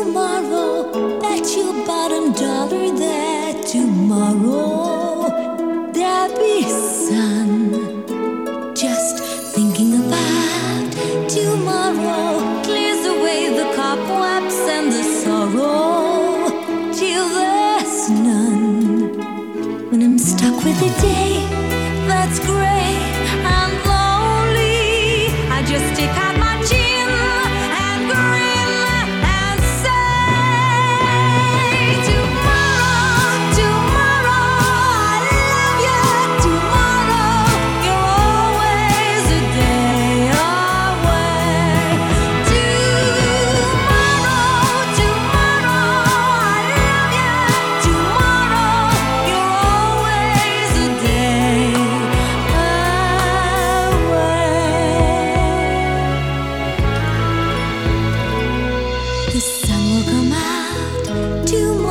tomorrow. Bet your bottom dollar that tomorrow there'll be sun. Just thinking about tomorrow clears away the cobwebs and the sorrow till there's none. When I'm stuck with a day that's gray and lonely, I just stick out my chin and grin and say, tomorrow, tomorrow, I love you. Tomorrow, you're always a day away. Tomorrow, tomorrow, I love you. Tomorrow, you're always a day away. The sun will come out tomorrow.